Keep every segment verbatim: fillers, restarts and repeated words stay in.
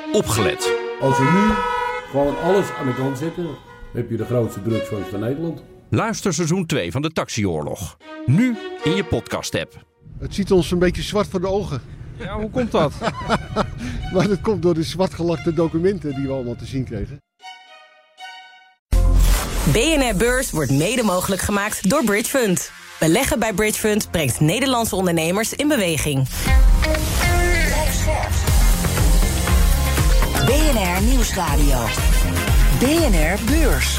opgelet. Als we nu gewoon alles aan de kant zetten, heb je de grootste drugsfans van Nederland. Luister seizoen twee van de Taxioorlog. Nu in je podcast-app. Het ziet ons een beetje zwart voor de ogen. Ja, hoe komt dat? Maar dat komt door de zwartgelakte documenten die we allemaal te zien kregen. B N R Beurs wordt mede mogelijk gemaakt door Bridgefund. Beleggen bij Bridgefund brengt Nederlandse ondernemers in beweging. B N R Nieuwsradio. B N R Beurs.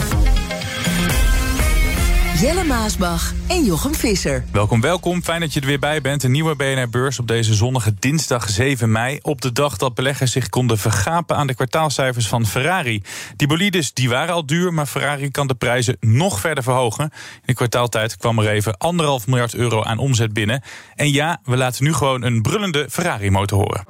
Jelle Maasbach en Jochem Visser. Welkom, welkom. Fijn dat je er weer bij bent. Een nieuwe B N R-beurs op deze zonnige dinsdag zeven mei. Op de dag dat beleggers zich konden vergapen aan de kwartaalcijfers van Ferrari. Die bolides die waren al duur, maar Ferrari kan de prijzen nog verder verhogen. In de kwartaaltijd kwam er even anderhalf miljard euro aan omzet binnen. En ja, we laten nu gewoon een brullende Ferrari-motor horen.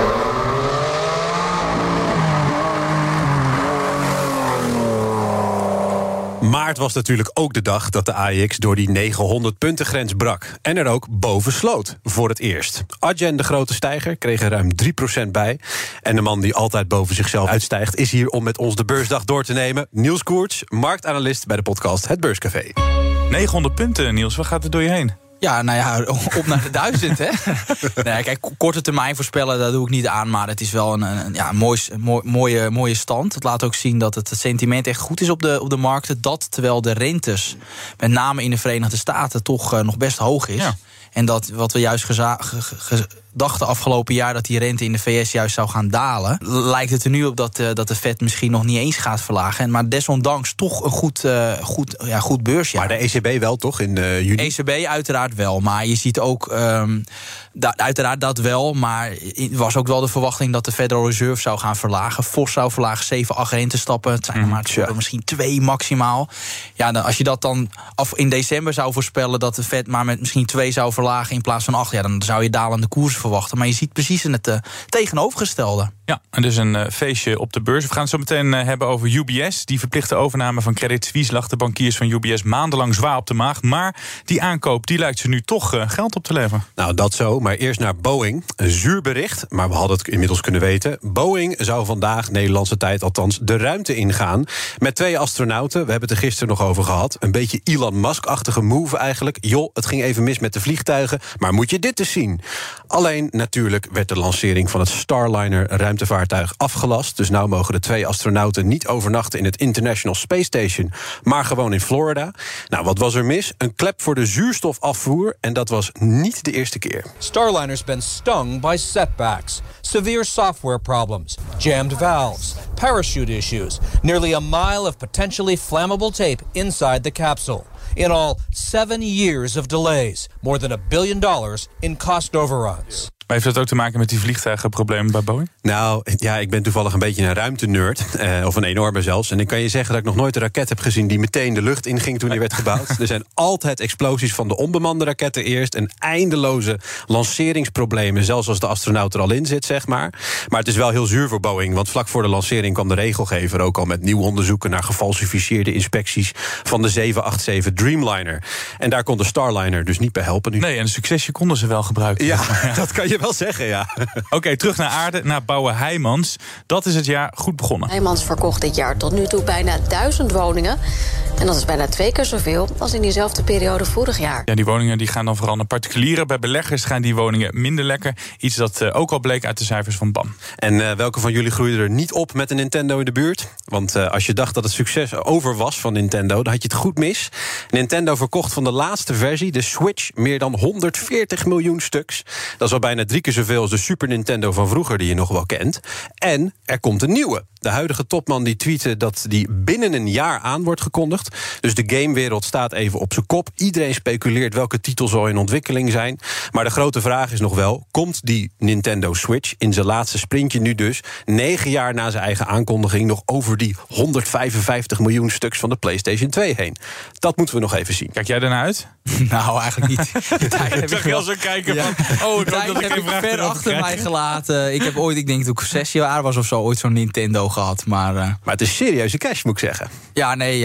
Maart was natuurlijk ook de dag dat de A E X door die negenhonderd puntengrens brak. En er ook boven sloot, voor het eerst. Adyen, de grote stijger, kreeg er ruim drie procent bij. En de man die altijd boven zichzelf uitstijgt is hier om met ons de beursdag door te nemen. Niels Koerts, marktanalist bij de podcast Het Beurscafé. negenhonderd punten, Niels, wat gaat er door je heen? Ja, nou ja, op naar de duizend, hè. Nee, kijk, korte termijn voorspellen, dat doe ik niet aan. Maar het is wel een, een, ja, een mooi, mooi, mooie, mooie stand. Het laat ook zien dat het sentiment echt goed is op de, op de markten. Dat terwijl de rentes, met name in de Verenigde Staten, toch uh, nog best hoog is. Ja. En dat wat we juist geza- ge- ge- dachten afgelopen jaar, dat die rente in de V S juist zou gaan dalen, lijkt het er nu op dat, uh, dat de Fed misschien nog niet eens gaat verlagen. Maar desondanks toch een goed, uh, goed, ja, goed beursjaar. Maar de E C B wel, toch, in uh, juni? E C B uiteraard wel, maar je ziet ook um, da- uiteraard dat wel, maar er was ook wel de verwachting dat de Federal Reserve zou gaan verlagen. Fors zou verlagen, zeven, acht rentestappen. Het zijn er maar mm, ja. misschien twee maximaal. Ja, dan, als je dat dan af in december zou voorspellen dat de Fed maar met misschien twee zou verlagen in plaats van acht, ja, dan zou je dalende koersen verwachten. Maar je ziet precies in het uh, tegenovergestelde. Ja, en dus een uh, feestje op de beurs. We gaan het zo meteen uh, hebben over U B S. Die verplichte overname van Credit Suisse lag de bankiers van U B S maandenlang zwaar op de maag. Maar die aankoop die lijkt ze nu toch uh, geld op te leveren. Nou, dat zo. Maar eerst naar Boeing. Een zuur bericht, maar we hadden het inmiddels kunnen weten. Boeing zou vandaag, Nederlandse tijd althans, de ruimte ingaan met twee astronauten. We hebben het er gisteren nog over gehad. Een beetje Elon Musk-achtige move eigenlijk. Joh, het ging even mis met de vliegtuigen, maar moet je dit eens zien. Alleen natuurlijk werd de lancering van het Starliner ruimtevaartuig afgelast. Dus nou mogen de twee astronauten niet overnachten in het International Space Station, maar gewoon in Florida. Nou, wat was er mis? Een klep voor de zuurstofafvoer, en dat was niet de eerste keer. Starliner's been stung by setbacks, severe software problems, jammed valves, parachute issues, nearly a mile of potentially flammable tape inside the capsule. In all, seven years of delays, more than a billion dollars in cost overruns. Maar heeft dat ook te maken met die vliegtuigenproblemen bij Boeing? Nou, ja, ik ben toevallig een beetje een ruimtenerd. Eh, of een enorme zelfs. En ik kan je zeggen dat ik nog nooit een raket heb gezien die meteen de lucht inging toen die werd gebouwd. Er zijn altijd explosies van de onbemande raketten eerst. En eindeloze lanceringsproblemen, zelfs als de astronaut er al in zit, zeg maar. Maar het is wel heel zuur voor Boeing. Want vlak voor de lancering kwam de regelgever ook al met nieuw onderzoeken naar gefalsificeerde inspecties van de zeven acht zeven Dreamliner. En daar kon de Starliner dus niet bij helpen nu. Nee, en een succesje konden ze wel gebruiken. Ja, ja. Dat kan je wel zeggen, ja. Oké, okay, terug naar aarde, naar Bouwer Heijmans. Dat is het jaar goed begonnen. Heijmans verkocht dit jaar tot nu toe bijna duizend woningen. En dat is bijna twee keer zoveel als in diezelfde periode vorig jaar. Ja, die woningen die gaan dan vooral naar particulieren. Bij beleggers gaan die woningen minder lekker. Iets dat uh, ook al bleek uit de cijfers van B A M. En uh, welke van jullie groeiden er niet op met een Nintendo in de buurt? Want uh, als je dacht dat het succes over was van Nintendo, dan had je het goed mis. Nintendo verkocht van de laatste versie, de Switch, meer dan honderdveertig miljoen stuks. Dat is al bijna drie keer zoveel als de Super Nintendo van vroeger, die je nog wel kent. En er komt een nieuwe. De huidige topman die tweette dat die binnen een jaar aan wordt gekondigd. Dus de gamewereld staat even op zijn kop. Iedereen speculeert welke titel zal in ontwikkeling zijn. Maar de grote vraag is nog wel, komt die Nintendo Switch in zijn laatste sprintje nu dus, negen jaar na zijn eigen aankondiging, nog over die honderdvijfenvijftig miljoen stuks van de PlayStation twee heen? Dat moeten we nog even zien. Kijk jij daarna uit? Nou, eigenlijk niet. Ik zag je al zo kijken van, ja. oh, dat heb ik ver achter mij gelaten. Ik heb ooit, ik denk toen ik zes jaar was of zo, ooit zo'n Nintendo gehad. Maar, uh... maar het is serieuze cash, moet ik zeggen. Ja, nee, ja, ja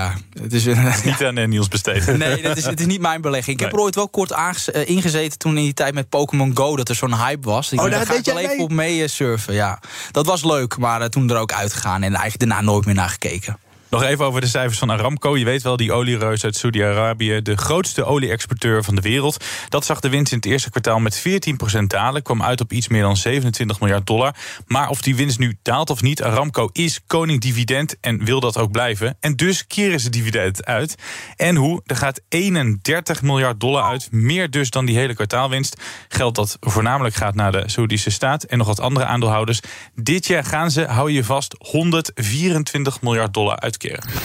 ja, het is een, niet aan uh, Niels besteed. Nee, het is, het is niet mijn belegging. Ik nee. heb er ooit wel kort aange- uh, ingezeten toen in die tijd met Pokémon Go, dat er zo'n hype was. Ik oh, daar ga ik wel even op mee uh, surfen. Ja. Dat was leuk, maar uh, toen er ook uitgegaan en eigenlijk daarna nooit meer naar gekeken. Nog even over de cijfers van Aramco. Je weet wel, die oliereus uit Saudi-Arabië, de grootste olie-exporteur van de wereld. Dat zag de winst in het eerste kwartaal met veertien procent dalen. Kwam uit op iets meer dan zevenentwintig miljard dollar. Maar of die winst nu daalt of niet, Aramco is koning dividend en wil dat ook blijven. En dus keren ze dividend uit. En hoe? Er gaat eenendertig miljard dollar uit. Meer dus dan die hele kwartaalwinst. Geld dat voornamelijk gaat naar de Saoedische staat en nog wat andere aandeelhouders. Dit jaar gaan ze, hou je vast, honderdvierentwintig miljard dollar uitkeren.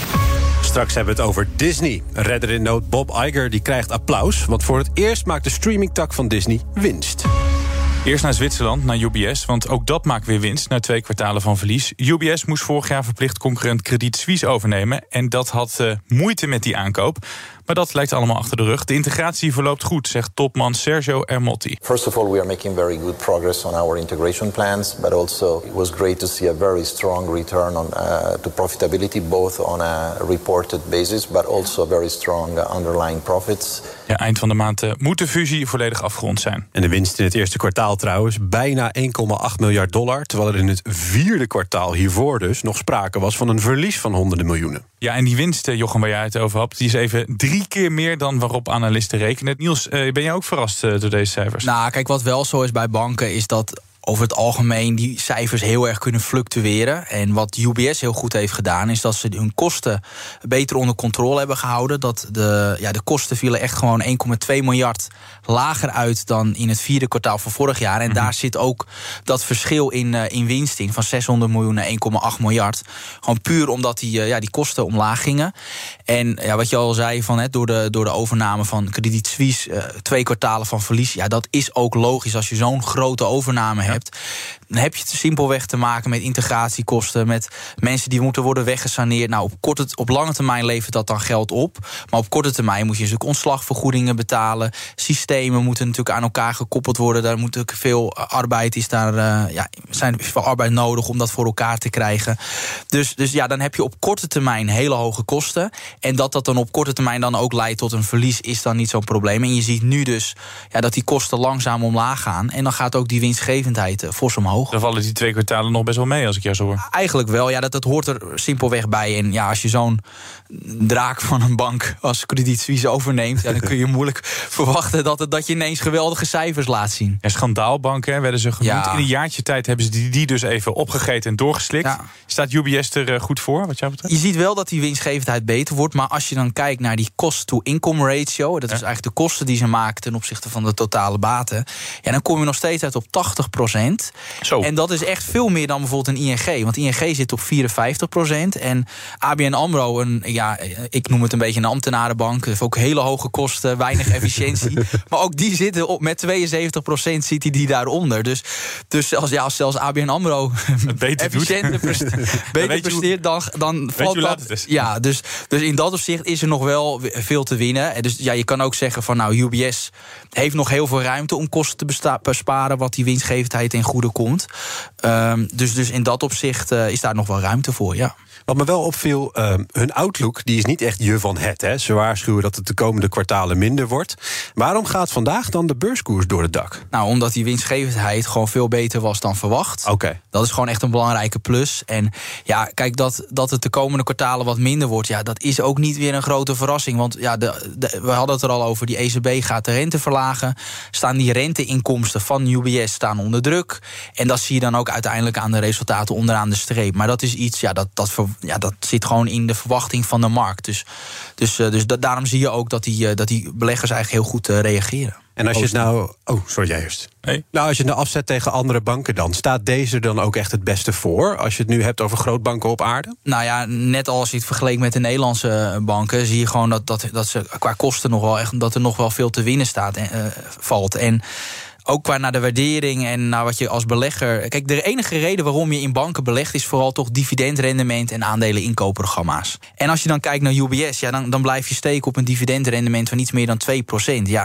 Straks hebben we het over Disney. Redder in nood Bob Iger die krijgt applaus, want voor het eerst maakt de streamingtak van Disney winst. Eerst naar Zwitserland, naar U B S, want ook dat maakt weer winst na twee kwartalen van verlies. U B S moest vorig jaar verplicht concurrent Credit Suisse overnemen en dat had uh, moeite met die aankoop. Maar dat lijkt allemaal achter de rug. De integratie verloopt goed, zegt topman Sergio Ermotti. First of all, we are making very good progress on our integration plans, but also it was great to see a very strong return on uh, to profitability, both on a reported basis, but also very strong uh, underlying profits. Ja, eind van de maand uh, moet de fusie volledig afgerond zijn. En de winst in het eerste kwartaal trouwens bijna één komma acht miljard dollar, terwijl er in het vierde kwartaal hiervoor dus nog sprake was van een verlies van honderden miljoenen. Ja, en die winst, Jochem, waar jij het over had, die is even drie keer meer dan waarop analisten rekenen. Niels, uh, ben jij ook verrast uh, door deze cijfers? Nou, kijk, wat wel zo is bij banken is dat over het algemeen die cijfers heel erg kunnen fluctueren. En wat U B S heel goed heeft gedaan, is dat ze hun kosten beter onder controle hebben gehouden. Dat de, ja, de kosten vielen echt gewoon één komma twee miljard lager uit dan in het vierde kwartaal van vorig jaar. En mm-hmm. daar zit ook dat verschil in, uh, in winst in, van zeshonderd miljoen naar één komma acht miljard. Gewoon puur omdat die, uh, ja, die kosten omlaag gingen. En ja, wat je al zei, van, hè, door, de, door de overname van Credit Suisse, uh, twee kwartalen van verlies. Ja, dat is ook logisch als je zo'n grote overname hebt. Dan heb je het simpelweg te maken met integratiekosten, met mensen die moeten worden weggesaneerd. Nou, op, korte, op lange termijn levert dat dan geld op. Maar op korte termijn moet je natuurlijk ontslagvergoedingen betalen. Systemen moeten natuurlijk aan elkaar gekoppeld worden. Daar moet natuurlijk veel arbeid, is daar, uh, ja, zijn veel arbeid nodig om dat voor elkaar te krijgen. Dus, dus ja, dan heb je op korte termijn hele hoge kosten. En dat dat dan op korte termijn dan ook leidt tot een verlies, is dan niet zo'n probleem. En je ziet nu dus ja, dat die kosten langzaam omlaag gaan. En dan gaat ook die winstgevendheid uh, fors omhoog. Dan vallen die twee kwartalen nog best wel mee, als ik jou zo hoor. Eigenlijk wel, ja, dat, dat hoort er simpelweg bij. En ja, als je zo'n draak van een bank als Credit Suisse overneemt, ja, dan kun je moeilijk verwachten dat, het, dat je ineens geweldige cijfers laat zien. En schandaalbanken, werden ze genoemd. Ja. In een jaartje tijd hebben ze die, die dus even opgegeten en doorgeslikt. Ja. Staat U B S er uh, goed voor, wat jou betreft? Je ziet wel dat die winstgevendheid beter wordt, maar als je dan kijkt naar die cost-to-income ratio, dat ja. is eigenlijk de kosten die ze maken ten opzichte van de totale baten, ja, dan kom je nog steeds uit op tachtig procent. Zo. En dat is echt veel meer dan bijvoorbeeld een I N G. Want I N G zit op vierenvijftig procent. En A B N AMRO, een, ja, ik noem het een beetje een ambtenarenbank, heeft ook hele hoge kosten, weinig efficiëntie. Maar ook die zitten op met tweeënzeventig procent zit die, die daaronder. Dus, dus zelfs, ja, zelfs A B N AMRO efficiënter presteert, beter presteert, dan, dan valt dat. Ja, dus, dus in dat opzicht is er nog wel veel te winnen. En dus ja, je kan ook zeggen van nou, U B S heeft nog heel veel ruimte om kosten te besta- besparen, wat die winstgevendheid in goede komt. Um, dus, dus in dat opzicht uh, is daar nog wel ruimte voor, ja. Wat me wel opviel, uh, hun outlook die is niet echt je van het. Hè. Ze waarschuwen dat het de komende kwartalen minder wordt. Waarom gaat vandaag dan de beurskoers door het dak? Nou, omdat die winstgevendheid gewoon veel beter was dan verwacht. Oké. Okay. Dat is gewoon echt een belangrijke plus. En ja, kijk, dat, dat het de komende kwartalen wat minder wordt, ja, dat is ook niet weer een grote verrassing. Want ja, de, de, we hadden het er al over, die E C B gaat de rente verlagen. Staan die renteinkomsten van U B S staan onder druk. En dat zie je dan ook uiteindelijk aan de resultaten onderaan de streep. Maar dat is iets, ja, dat, dat, ja, dat zit gewoon in de verwachting van de markt. Dus, dus, dus da- daarom zie je ook dat die, dat die beleggers eigenlijk heel goed uh, reageren. En als je het nou... Oh, sorry, jij eerst. Hey. Nou, als je het nou afzet tegen andere banken dan, staat deze dan ook echt het beste voor, als je het nu hebt over grootbanken op aarde? Nou ja, net als je het vergeleek met de Nederlandse banken, zie je gewoon dat, dat, dat ze qua kosten nog wel echt, dat er nog wel veel te winnen staat, uh, valt. En ook qua naar de waardering en naar wat je als belegger... Kijk, de enige reden waarom je in banken belegt is vooral toch dividendrendement en aandelen-inkoopprogramma's. En als je dan kijkt naar U B S, ja, dan, dan blijf je steken op een dividendrendement van iets meer dan twee procent. Ja,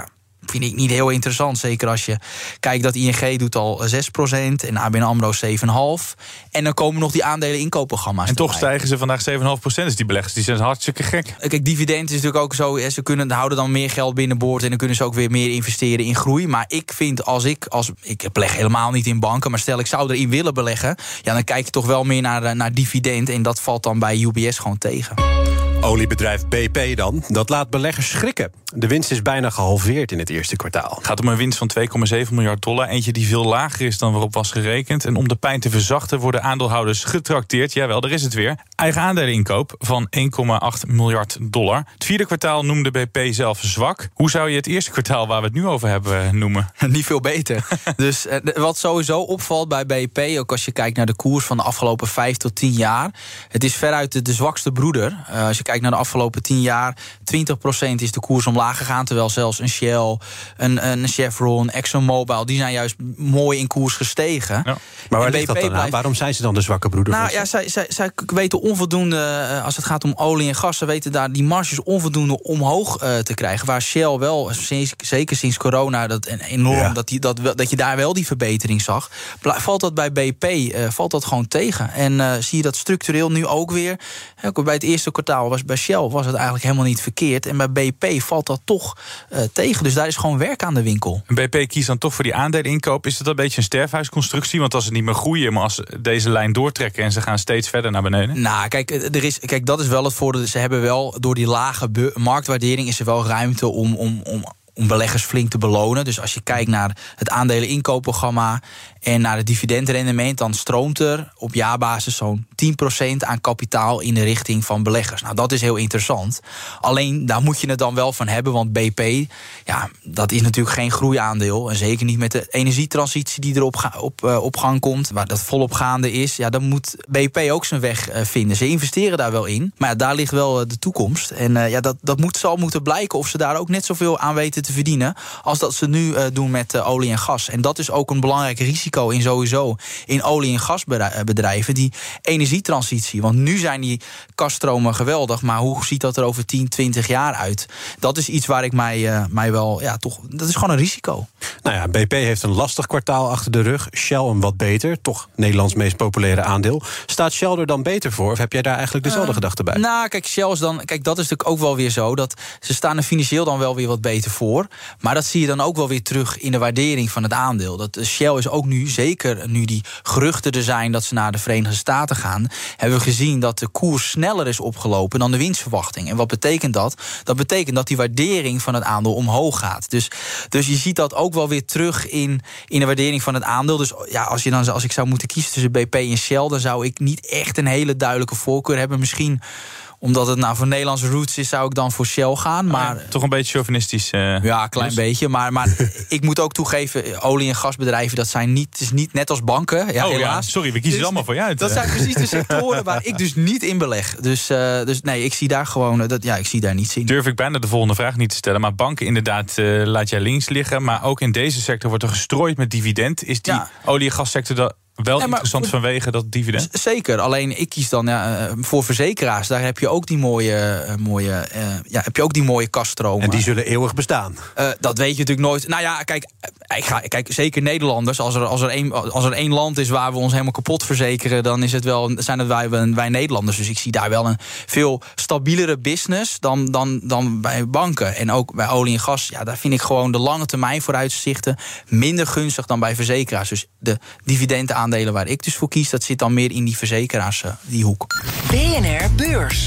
vind ik niet heel interessant. Zeker als je kijkt dat I N G doet al zes procent en A B N AMRO zeven komma vijf. En dan komen nog die aandelen inkoopprogramma's. En toch erbij. stijgen ze vandaag zeven komma vijf procent. Dus die beleggers die zijn hartstikke gek. Kijk, dividend is natuurlijk ook zo. Ze kunnen, houden dan meer geld binnenboord en dan kunnen ze ook weer meer investeren in groei. Maar ik vind, als ik, als ik beleg helemaal niet in banken, maar stel ik zou erin willen beleggen, ja, dan kijk je toch wel meer naar, naar dividend. En dat valt dan bij U B S gewoon tegen. Oliebedrijf B P dan, dat laat beleggers schrikken. De winst is bijna gehalveerd in het eerste kwartaal. Het gaat om een winst van twee komma zeven miljard dollar. Eentje die veel lager is dan waarop was gerekend. En om de pijn te verzachten worden aandeelhouders getrakteerd. Jawel, daar is het weer. Eigen aandeleninkoop van één komma acht miljard dollar. Het vierde kwartaal noemde B P zelf zwak. Hoe zou je het eerste kwartaal waar we het nu over hebben noemen? Niet veel beter. Dus uh, wat sowieso opvalt bij B P, ook als je kijkt naar de koers van de afgelopen vijf tot tien jaar. Het is veruit de, de zwakste broeder. Uh, als je kijkt naar de afgelopen tien jaar, twintig procent is de koers omlaag gegaan. Terwijl zelfs een Shell, een, een Chevron, ExxonMobil, die zijn juist mooi in koers gestegen. Ja. Maar waar ligt dat dan aan? Waarom zijn ze dan de zwakke broeder? Nou ja, zij, zij, zij weten onvoldoende, uh, als het gaat om olie en gas, ze weten daar die marges onvoldoende omhoog uh, te krijgen. Waar Shell wel, zeker sinds corona, dat enorm, ja. dat, die, dat, dat je daar wel die verbetering zag. Valt dat bij B P, uh, valt dat gewoon tegen. En uh, zie je dat structureel nu ook weer. Ook bij het eerste kwartaal was bij Shell was het eigenlijk helemaal niet verkeerd. En bij B P valt dat toch uh, tegen. Dus daar is gewoon werk aan de winkel. En B P kiest dan toch voor die aandeleninkoop. Is dat een beetje een sterfhuisconstructie? Want als ze niet meer groeien, maar als ze deze lijn doortrekken en ze gaan steeds verder naar beneden? Nou, kijk, er is, kijk dat is wel het voordeel. Ze hebben wel, door die lage be- marktwaardering is er wel ruimte om, om, om om beleggers flink te belonen. Dus als je kijkt naar het aandeleninkoopprogramma en naar het dividendrendement, dan stroomt er op jaarbasis zo'n tien procent aan kapitaal in de richting van beleggers. Nou, dat is heel interessant. Alleen, daar moet je het dan wel van hebben, want B P, ja, dat is natuurlijk geen groeiaandeel. En zeker niet met de energietransitie die er op, ga, op, uh, op gang komt, waar dat volop gaande is. Ja, dan moet B P ook zijn weg uh, vinden. Ze investeren daar wel in, maar ja, daar ligt wel uh, de toekomst. En uh, ja, dat, dat moet, zal moeten blijken of ze daar ook net zoveel aan weten te verdienen als dat ze nu uh, doen met uh, olie en gas. En dat is ook een belangrijk risico in sowieso in olie- en gasbedrijven, die energietransitie. Want nu zijn die kasstromen geweldig, maar hoe ziet dat er over tien, twintig jaar uit? Dat is iets waar ik mij, uh, mij wel, ja, toch, dat is gewoon een risico. Nou ja, B P heeft een lastig kwartaal achter de rug. Shell een wat beter, toch Nederlands meest populaire aandeel. Staat Shell er dan beter voor, of heb jij daar eigenlijk dezelfde uh, gedachte bij? Nou, kijk, Shell is dan, kijk, dat is natuurlijk ook wel weer zo, dat ze staan er financieel dan wel weer wat beter voor. Maar dat zie je dan ook wel weer terug in de waardering van het aandeel. Dat Shell is ook nu, zeker nu die geruchten er zijn dat ze naar de Verenigde Staten gaan, hebben we gezien dat de koers sneller is opgelopen dan de winstverwachting. En wat betekent dat? Dat betekent dat die waardering van het aandeel omhoog gaat. Dus, dus je ziet dat ook wel weer terug in, in de waardering van het aandeel. Dus ja, als, je dan, als ik zou moeten kiezen tussen B P en Shell, dan zou ik niet echt een hele duidelijke voorkeur hebben. Misschien omdat het nou voor Nederlandse roots is, zou ik dan voor Shell gaan. Maar, ja, toch een beetje chauvinistisch. Uh, ja, een klein dus. beetje. Maar, maar ik moet ook toegeven, olie- en gasbedrijven, dat zijn niet, is niet net als banken. Ja, oh helaas. Ja, sorry, we kiezen dus, allemaal voor je uit. Dat zijn precies de sectoren waar ik dus niet in beleg. Dus, uh, dus nee, ik zie daar gewoon, dat, ja, ik zie daar niets in. Durf ik bijna de volgende vraag niet te stellen. Maar banken inderdaad uh, laat jij links liggen. Maar ook in deze sector wordt er gestrooid met dividend. Is die ja. olie- en gassector dat wel ja, interessant voor, vanwege dat dividend? Zeker, alleen ik kies dan ja, voor verzekeraars. Daar heb je ook die mooie, uh, mooie, uh, ja, heb je ook die mooie kaststromen. En die zullen eeuwig bestaan? Uh, dat weet je natuurlijk nooit. Nou ja, kijk, ik ga, kijk zeker Nederlanders. Als er, als, er één, als er één land is waar we ons helemaal kapot verzekeren, dan is het wel, zijn het wij, wij Nederlanders. Dus ik zie daar wel een veel stabielere business dan, dan, dan bij banken. En ook bij olie en gas, ja, daar vind ik gewoon de lange termijn vooruitzichten minder gunstig dan bij verzekeraars. Dus de dividenden aandelen waar ik dus voor kies, dat zit dan meer in die verzekeraars, uh, die hoek. B N R Beurs.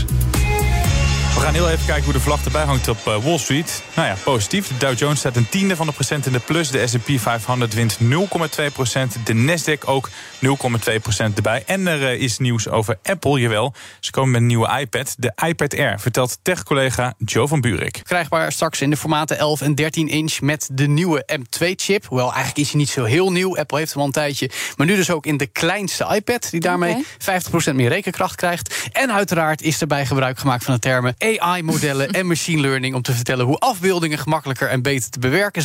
We gaan heel even kijken hoe de vlag erbij hangt op uh, Wall Street. Nou ja, positief. De Dow Jones staat een tiende van de procent in de plus. De S en P vijfhonderd wint nul komma twee procent. De Nasdaq ook nul komma twee procent erbij. En er uh, is nieuws over Apple, jawel. Ze komen met een nieuwe iPad, de iPad Air, vertelt tech-collega Joe van Buurik. Krijgbaar straks in de formaten elf en dertien inch met de nieuwe M twee chip. Hoewel, eigenlijk is hij niet zo heel nieuw. Apple heeft hem al een tijdje. Maar nu dus ook in de kleinste iPad, die daarmee okay. vijftig procent meer rekenkracht krijgt. En uiteraard is erbij gebruik gemaakt van de termen A I-modellen en machine learning om te vertellen hoe afbeeldingen gemakkelijker en beter te bewerken zijn.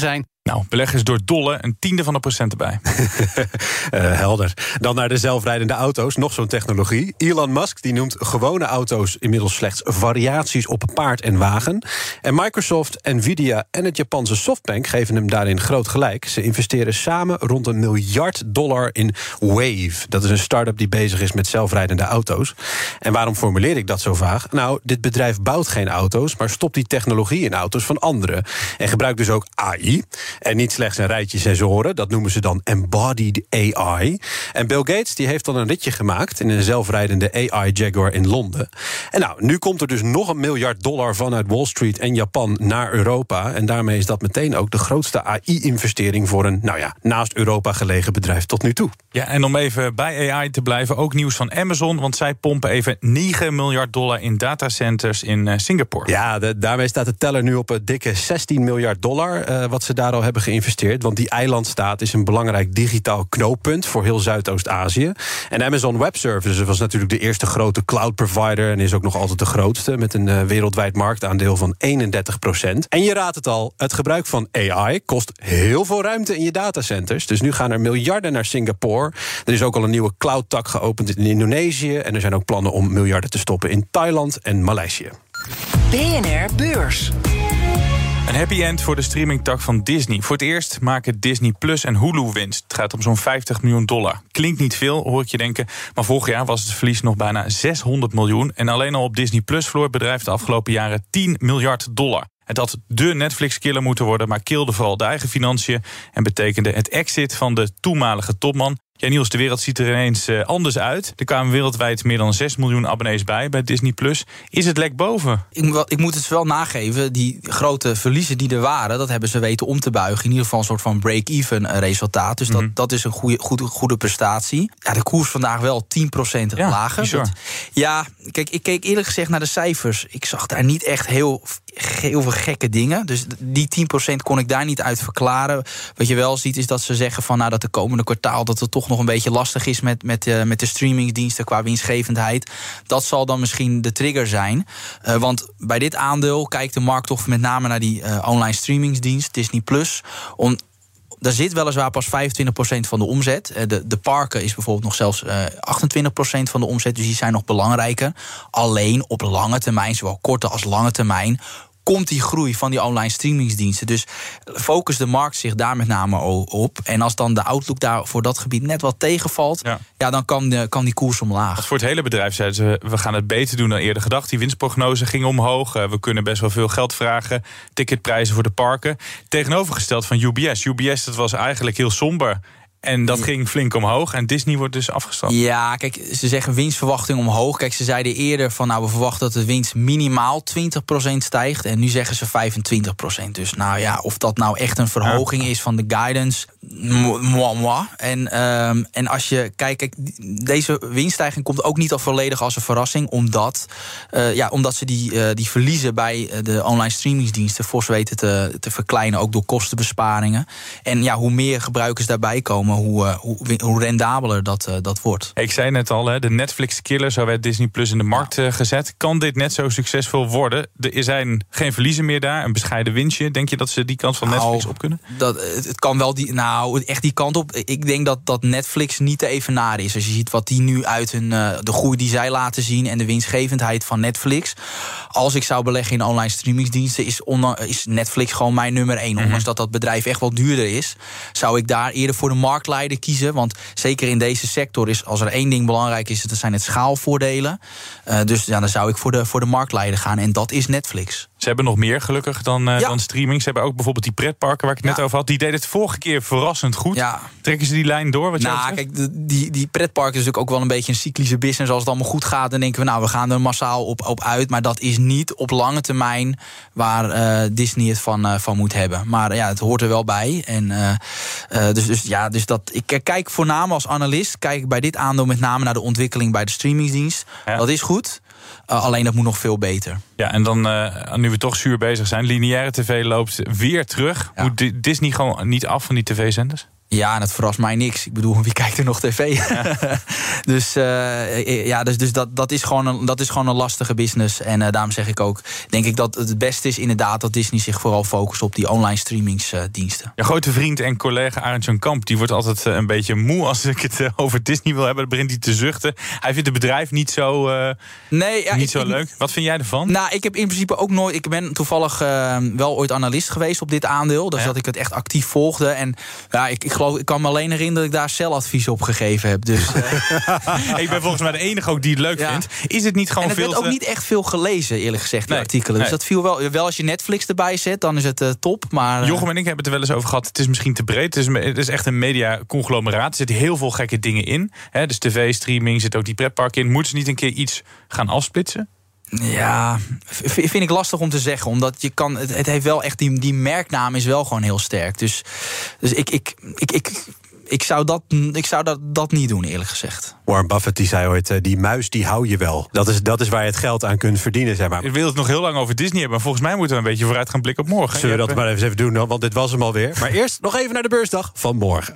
Nou, beleggers door dolle een tiende van een procent erbij. uh, helder. Dan naar de zelfrijdende auto's, nog zo'n technologie. Elon Musk die noemt gewone auto's inmiddels slechts variaties op paard en wagen. En Microsoft, Nvidia en het Japanse Softbank geven hem daarin groot gelijk. Ze investeren samen rond een miljard dollar in Wave. Dat is een start-up die bezig is met zelfrijdende auto's. En waarom formuleer ik dat zo vaag? Nou, dit bedrijf bouwt geen auto's, maar stopt die technologie in auto's van anderen. En gebruikt dus ook A I. En niet slechts een rijtje sensoren, dat noemen ze dan embodied A I. En Bill Gates die heeft dan een ritje gemaakt in een zelfrijdende A I Jaguar in Londen. En nou, nu komt er dus nog een miljard dollar vanuit Wall Street en Japan naar Europa. En daarmee is dat meteen ook de grootste A I-investering voor een, nou ja, naast Europa gelegen bedrijf tot nu toe. Ja, en om even bij A I te blijven, ook nieuws van Amazon, want zij pompen even negen miljard dollar in datacenters in uh, Singapore. Ja, de, daarmee staat de teller nu op een dikke zestien miljard dollar, uh, wat ze daar al hebben geïnvesteerd. Want die eilandstaat is een belangrijk digitaal knooppunt voor heel Zuidoost-Azië. En Amazon Web Services was natuurlijk de eerste grote cloud provider en is ook nog altijd de grootste, met een uh, wereldwijd marktaandeel van eenendertig procent. En je raadt het al, het gebruik van A I kost heel veel ruimte in je datacenters. Dus nu gaan er miljarden naar Singapore. Er is ook al een nieuwe cloud-tak geopend in Indonesië. En er zijn ook plannen om miljarden te stoppen in Thailand en Maleisië. B N R Beurs. Een happy end voor de streamingtak van Disney. Voor het eerst maken Disney Plus en Hulu winst. Het gaat om zo'n vijftig miljoen dollar. Klinkt niet veel, hoor ik je denken. Maar vorig jaar was het verlies nog bijna zeshonderd miljoen. En alleen al op Disney Plus verloor het bedrijf de afgelopen jaren tien miljard dollar. Het had de Netflix-killer moeten worden, maar kilde vooral de eigen financiën en betekende het exit van de toenmalige topman. Ja, Niels, de wereld ziet er ineens uh, anders uit. Er kwamen wereldwijd meer dan zes miljoen abonnees bij bij Disney Plus. Is het lek boven? Ik, moet wel, ik moet het wel nageven, die grote verliezen die er waren, dat hebben ze weten om te buigen. In ieder geval een soort van break-even resultaat. Dus Mm-hmm. dat, dat is een goede, goede, goede prestatie. Ja, de koers vandaag wel tien procent ja, lager. Dat, ja, kijk, ik keek eerlijk gezegd naar de cijfers. Ik zag daar niet echt heel, heel veel gekke dingen. Dus die tien procent kon ik daar niet uit verklaren. Wat je wel ziet is dat ze zeggen van, nou, dat de komende kwartaal dat het toch nog een beetje lastig is met, met, uh, met de streamingdiensten qua winstgevendheid. Dat zal dan misschien de trigger zijn. Uh, want bij dit aandeel kijkt de markt toch met name naar die uh, online streamingsdienst, Disney Plus. Om, daar zit weliswaar pas vijfentwintig procent van de omzet. Uh, de, de parken is bijvoorbeeld nog zelfs uh, achtentwintig procent van de omzet. Dus die zijn nog belangrijker. Alleen op lange termijn, zowel korte als lange termijn, komt die groei van die online streamingsdiensten. Dus focust de markt zich daar met name op. En als dan de outlook daar voor dat gebied net wat tegenvalt, ja, ja dan kan, de, kan die koers omlaag. Als voor het hele bedrijf zeiden ze, we gaan het beter doen dan eerder gedacht. Die winstprognose ging omhoog. We kunnen best wel veel geld vragen. Ticketprijzen voor de parken. Tegenovergesteld van U B S. U B S, dat was eigenlijk heel somber. En dat ging flink omhoog. En Disney wordt dus afgestraft. Ja, kijk, ze zeggen winstverwachting omhoog. Kijk, ze zeiden eerder van, nou, we verwachten dat de winst minimaal twintig procent stijgt. En nu zeggen ze vijfentwintig procent. Dus nou ja, of dat nou echt een verhoging is van de guidance, moi, moi. En, um, en als je kijkt, kijk, deze winststijging komt ook niet al volledig als een verrassing. Omdat, uh, ja, omdat ze die, uh, die verliezen bij de online streamingsdiensten fors weten te, te verkleinen. Ook door kostenbesparingen. En ja, hoe meer gebruikers daarbij komen, Hoe, uh, hoe, hoe rendabeler dat, uh, dat wordt. Ik zei net al, hè, de Netflix-killer, zo werd Disney Plus in de markt uh, gezet. Kan dit net zo succesvol worden? Er zijn geen verliezen meer daar, een bescheiden winstje. Denk je dat ze die kant van nou, Netflix op kunnen? Dat, het kan wel die, nou, echt die kant op. Ik denk dat, dat Netflix niet te evenaren is. Als je ziet wat die nu uit hun, uh, de groei die zij laten zien en de winstgevendheid van Netflix. Als ik zou beleggen in online streamingsdiensten, is, on, is Netflix gewoon mijn nummer één. Mm-hmm. Ondanks dat dat bedrijf echt wel duurder is, zou ik daar eerder voor de markt marktleider kiezen. Want zeker in deze sector is, als er één ding belangrijk is, dat zijn het schaalvoordelen. Uh, dus ja, dan zou ik voor de, voor de marktleider gaan. En dat is Netflix. Ze hebben nog meer gelukkig dan, uh, ja. dan streaming. Ze hebben ook bijvoorbeeld die pretparken waar ik het ja. net over had. Die deden het vorige keer verrassend goed. Ja. Trekken ze die lijn door? Wat nou, kijk, de, die, die pretparken is natuurlijk ook wel een beetje een cyclische business. Als het allemaal goed gaat, dan denken we, nou, we gaan er massaal op, op uit. Maar dat is niet op lange termijn waar uh, Disney het van, uh, van moet hebben. Maar ja, het hoort er wel bij. En uh, uh, dus, dus ja, dus dat. Ik kijk voornamelijk als analist, kijk bij dit aandeel met name naar de ontwikkeling bij de streamingsdienst. Ja. Dat is goed. Uh, alleen dat moet nog veel beter. Ja, en dan, uh, nu we toch zuur bezig zijn, lineaire tv loopt weer terug. Ja. Moet Disney gewoon niet af van die tv-zenders? Ja, en dat verrast mij niks. Ik bedoel, wie kijkt er nog tv? Ja. dus uh, ja, dus, dus dat, dat, is gewoon een, dat is gewoon een lastige business. En uh, daarom zeg ik ook, denk ik dat het beste is inderdaad dat Disney zich vooral focust op die online streamingsdiensten. Uh, Je grote vriend en collega Arend-Jan Kamp, die wordt altijd uh, een beetje moe als ik het uh, over Disney wil hebben. Dan begint hij te zuchten. Hij vindt het bedrijf niet zo, uh, nee, ja, niet ik, zo ik, leuk. Wat vind jij ervan? Nou, ik heb in principe ook nooit. Ik ben toevallig uh, wel ooit analist geweest op dit aandeel. Dus ja. dat ik het echt actief volgde. En ja, ik, ik geloof, ik kan me alleen herinneren dat ik daar celadvies op gegeven heb. Dus, uh... ik ben volgens mij de enige ook die het leuk ja. vindt. Is het niet gewoon en veel? En het werd ook te... niet echt veel gelezen, eerlijk gezegd, die nee, artikelen. Dus nee. dat viel wel. Wel als je Netflix erbij zet, dan is het uh, top. Maar, uh... Jochem en ik hebben het er wel eens over gehad. Het is misschien te breed. Het is, het is echt een media-conglomeraat. Er zitten heel veel gekke dingen in. Hè, dus tv, streaming, zit ook die pretpark in. Moeten ze niet een keer iets gaan afsplitsen? Ja, vind ik lastig om te zeggen. Omdat je kan. Het, het heeft wel echt. Die, die merknaam is wel gewoon heel sterk. Dus, dus ik, ik, ik, ik, ik zou, dat, ik zou dat, dat niet doen, eerlijk gezegd. Warren Buffett die zei ooit, uh, die muis die hou je wel. Dat is, dat is waar je het geld aan kunt verdienen, zeg maar. Ik wil het nog heel lang over Disney hebben, maar volgens mij moeten we een beetje vooruit gaan blikken op morgen. Zullen we dat maar even doen, want dit was hem alweer. Maar eerst nog even naar de beursdag van morgen.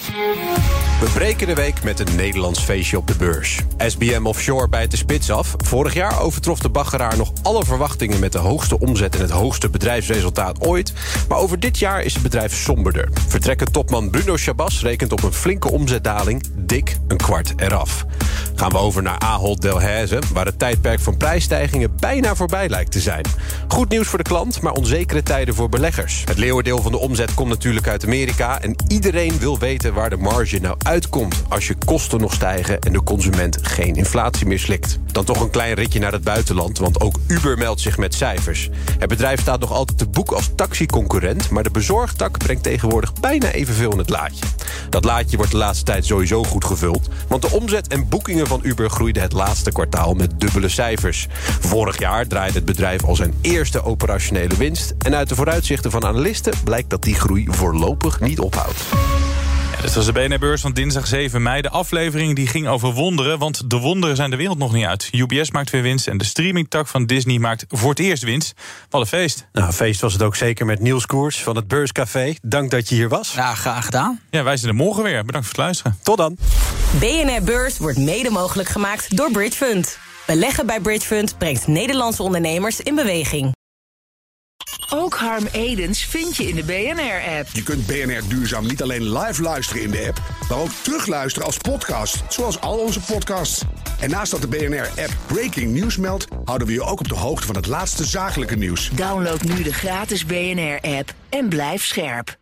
We breken de week met een Nederlands feestje op de beurs. S B M Offshore bijt de spits af. Vorig jaar overtrof de baggeraar nog alle verwachtingen met de hoogste omzet en het hoogste bedrijfsresultaat ooit. Maar over dit jaar is het bedrijf somberder. Vertrekkend topman Bruno Chabas rekent op een flinke omzetdaling, dik een kwart eraf. Gaan we over naar Ahold Delhaize, waar het tijdperk van prijsstijgingen bijna voorbij lijkt te zijn. Goed nieuws voor de klant, maar onzekere tijden voor beleggers. Het leeuwendeel van de omzet komt natuurlijk uit Amerika en iedereen wil weten waar de marge nou uitkomt als je kosten nog stijgen en de consument geen inflatie meer slikt. Dan toch een klein ritje naar het buitenland, want ook Uber meldt zich met cijfers. Het bedrijf staat nog altijd te boek als taxiconcurrent, maar de bezorgtak brengt tegenwoordig bijna evenveel in het laadje. Dat laadje wordt de laatste tijd sowieso goed gevuld, want de omzet en boekingen van Uber groeiden het laatste kwartaal met dubbele cijfers. Vorig jaar draaide het bedrijf al zijn eerste operationele winst en uit de vooruitzichten van analisten blijkt dat die groei voorlopig niet ophoudt. Dit was de B N R-beurs van dinsdag zeven mei. De aflevering die ging over wonderen, want de wonderen zijn de wereld nog niet uit. U B S maakt weer winst en de streamingtak van Disney maakt voor het eerst winst. Wat een feest. Nou, feest was het ook zeker met Niels Koers van het Beurscafé. Dank dat je hier was. Ja, graag gedaan. Ja, wij zijn er morgen weer. Bedankt voor het luisteren. Tot dan. B N R-beurs wordt mede mogelijk gemaakt door Bridgefund. Beleggen bij Bridgefund brengt Nederlandse ondernemers in beweging. Ook Harm Edens vind je in de B N R-app. Je kunt B N R Duurzaam niet alleen live luisteren in de app, maar ook terugluisteren als podcast, zoals al onze podcasts. En naast dat de B N R-app Breaking News meldt, houden we je ook op de hoogte van het laatste zakelijke nieuws. Download nu de gratis B N R-app en blijf scherp.